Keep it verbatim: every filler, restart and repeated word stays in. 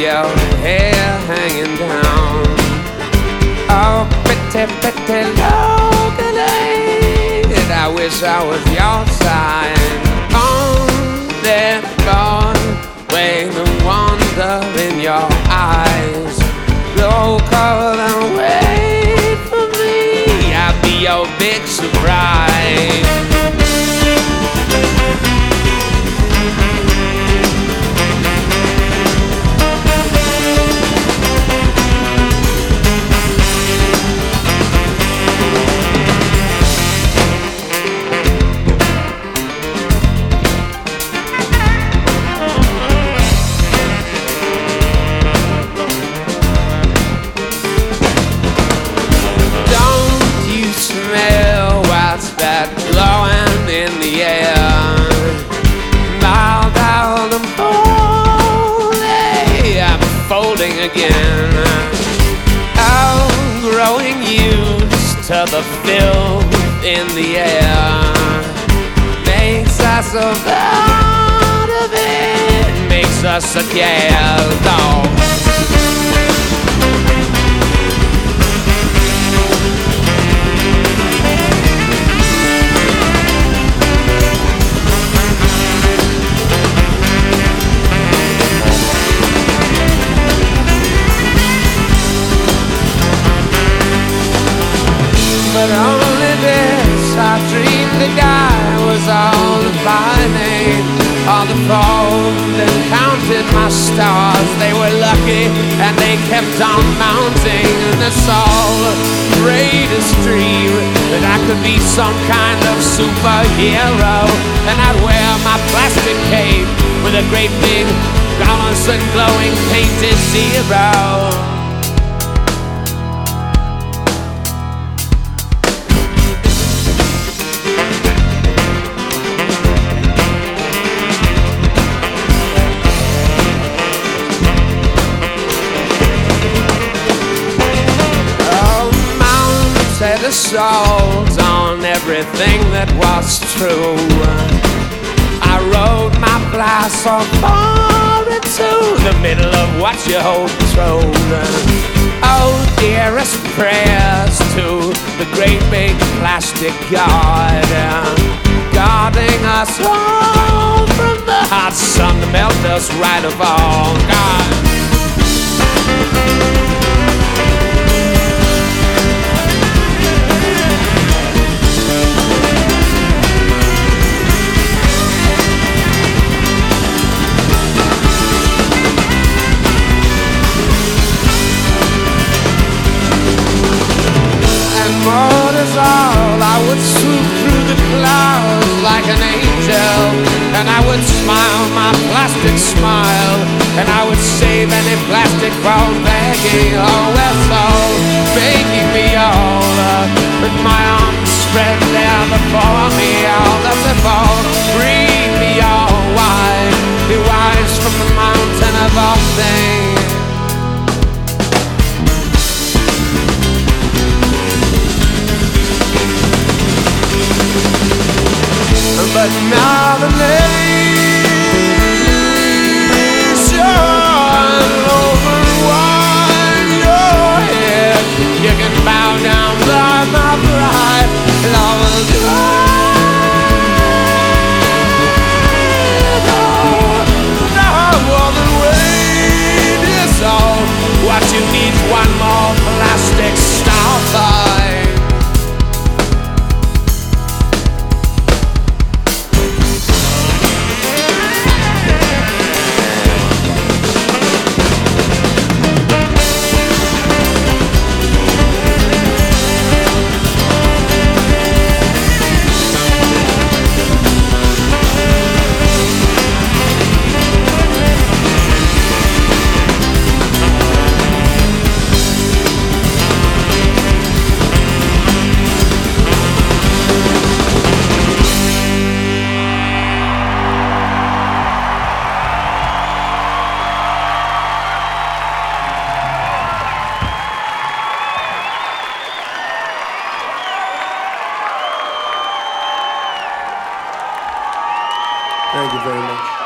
your hair hanging down. Oh, pretty, pretty look-a-lady, I wish I was your side. On that Broadway, the wonder in your eyes. Go cover and wait for me, I'll be your big surprise. In the air, mild out and folding, I'm folding again. I'm growing used to the filth in the air. Makes us a part of it, makes us a gal dog. But only this, I dreamed the guy was all by name. On the phone and counted my stars, they were lucky and they kept on mounting. And that's all greatest dream, that I could be some kind of superhero. And I'd wear my plastic cape with a great big balanced and glowing painted zero. Set assault on everything that was true. I rode my blast so far into the middle of what you hold true. Oh, dearest prayers to the great big plastic God, guarding us all from the hot sun to melt us right of all. God. More is all, I would swoop through the clouds like an angel, and I would smile my plastic smile, and I would save any plastic ball begging. Oh, we're so making me all up, with my arms spread there before me, all that's a ball. Read me all wide, be wise from the mountain of all things. But now the nation overwhelmed your head. You can bow down by my pride, and I will drive. Oh, no more than wait is all. What you need is one more plastic starfight. Thank you very much.